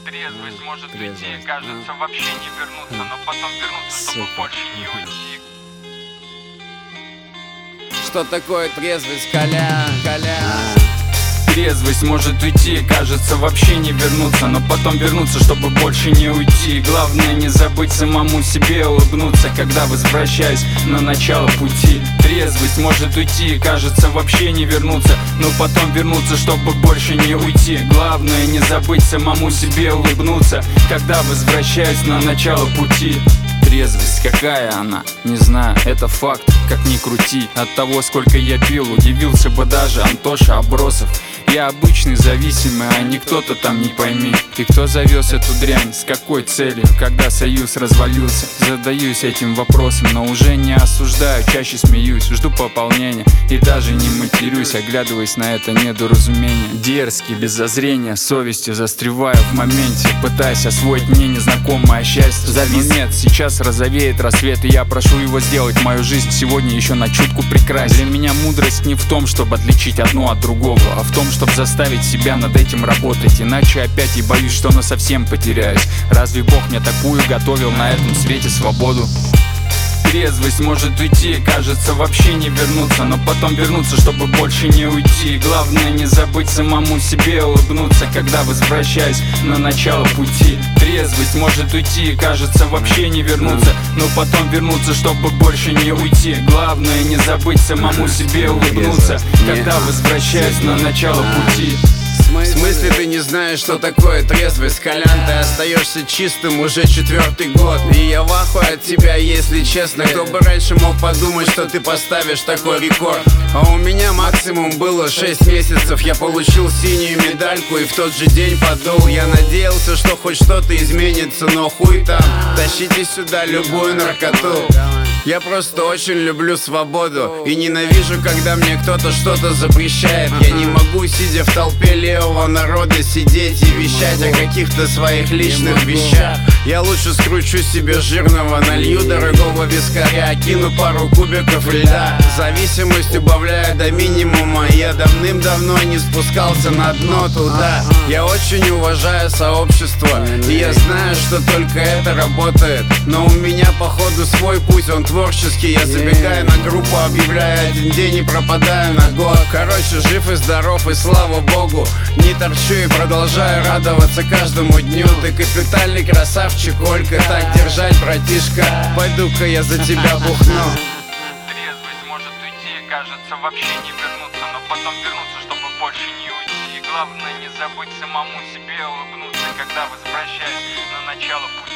Трезвость может уйти, кажется, вообще не вернуться, но потом вернуться, чтобы больше не уйти. Что такое трезвость, Колян? Трезвость может уйти, кажется, вообще не вернуться, но потом вернуться, чтобы больше не уйти. Главное не забыть самому себе улыбнуться, когда возвращаюсь на начало пути. Трезвость может уйти, кажется, вообще не вернуться, но потом вернуться, чтобы больше не уйти. Главное не забыть самому себе улыбнуться, когда возвращаюсь на начало пути. Трезвость, какая она? Не знаю, это факт, как ни крути. От того, сколько я пил, удивился бы даже Антоша Абросов. Я обычный зависимый, а не кто-то там, не пойми. И кто завез эту дрянь, с какой целью, когда союз развалился? Задаюсь этим вопросом, но уже не осуждаю, чаще смеюсь. Жду пополнения и даже не матерюсь, оглядываясь на это недоразумение. Дерзкий, без зазрения, совестью застреваю в моменте, пытаясь освоить мне незнакомое счастье. Но нет, сейчас розовеет рассвет, и я прошу его сделать мою жизнь сегодня еще на чутку прекрасней. Для меня мудрость не в том, чтобы отличить одно от другого, а в том, чтобы заставить себя над этим работать. Иначе опять я боюсь, что насовсем потеряюсь. Разве Бог мне такую готовил на этом свете свободу? Трезвость может уйти, кажется, вообще не вернуться, но потом вернуться, чтобы больше не уйти. Главное не забыть самому себе улыбнуться, когда возвращаюсь на начало пути. Трезвость может уйти, кажется, вообще не вернуться, но потом вернуться, чтобы больше не уйти. Главное не забыть самому себе улыбнуться, когда возвращаюсь на начало пути. В смысле ты не знаешь, что такое трезвость, Колян? Ты остаешься чистым уже 4-й год, и я в ахуе от тебя, если честно. Кто бы раньше мог подумать, что ты поставишь такой рекорд? А у меня максимум было 6 месяцев. Я получил синюю медальку и в тот же день подул. Я надеялся, что хоть что-то изменится, но хуй там. Тащите сюда любую наркоту. Я просто очень люблю свободу и ненавижу, когда мне кто-то что-то запрещает. Я не могу, сидя в толпе левого народа, сидеть и вещать о каких-то своих личных вещах. Я лучше скручу себе жирного, налью дорогого вискаря, кину пару кубиков льда. Зависимость убавляю до минимума, я давным-давно не спускался на дно туда. Я очень уважаю сообщество, и я знаю, что только это работает. Но у меня походу свой путь, он творческий. Я забегаю на группу, объявляю один день и пропадаю на год. Короче, жив и здоров, и слава богу. Не торчу и продолжаю радоваться каждому дню. Ты капитальный красавчик, Ольга, так держать, братишка. Пойду-ка я за тебя бухну. Трезвость может уйти, кажется, вообще не вернуться, но потом вернуться, чтобы больше не уйти. Главное не забыть самому себе улыбнуться, когда возвращаюсь на начало пути.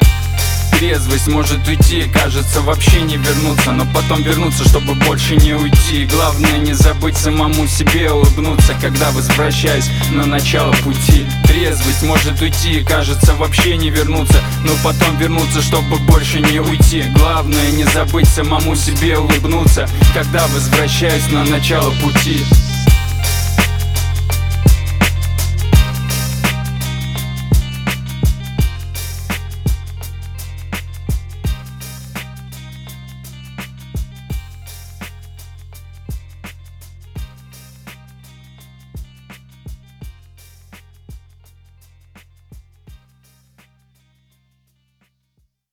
Трезвость может уйти, кажется, вообще не вернуться, но потом вернуться, чтобы больше не уйти. Главное не забыть самому себе улыбнуться, когда возвращаюсь на начало пути. Трезвость может уйти, кажется, вообще не вернуться, но потом вернуться, чтобы больше не уйти. Главное не забыть самому себе улыбнуться, когда возвращаюсь на начало пути.